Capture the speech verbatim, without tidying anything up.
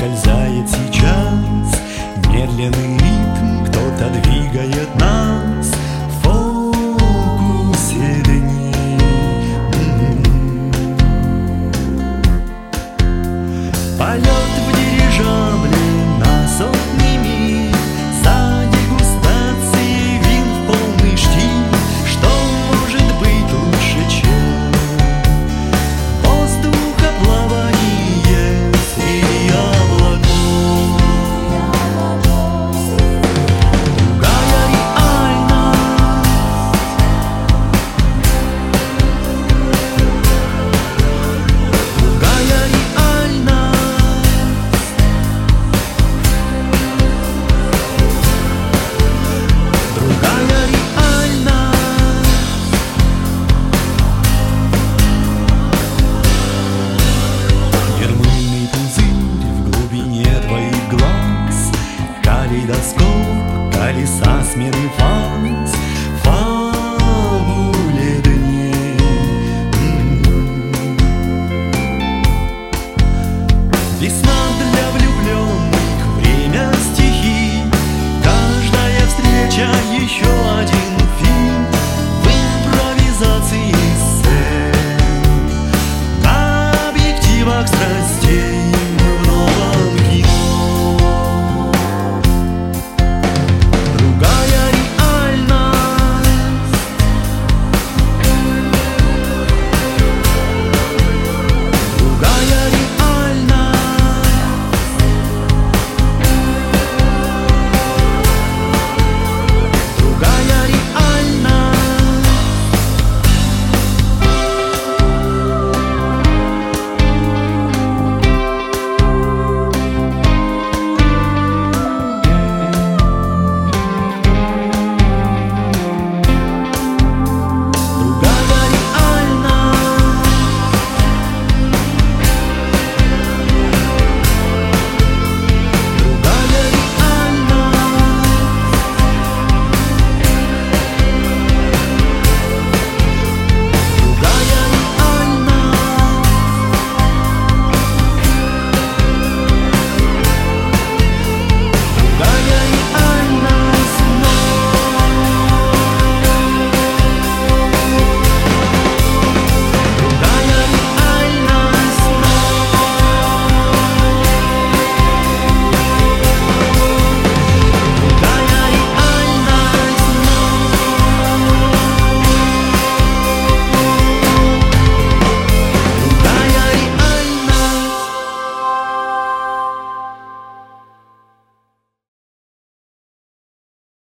ускользает сейчас медленный ритм, кто-то двигает нас в фокусе дней. Полет в дирижабле на сотни миль, за дегустацией вин в полный штиль. Что может быть лучше, чем воздухоплавание среди облаков? Другая реальность, другая реальность, другая реальность. Ермыльный пузырь в глубине твоих глаз, калейдоскоп колеса смены фаз, в фабуле дней. Весна для влюбленных, время стихий, каждая встреча еще один фильм в импровизации сцен. На объективах страниц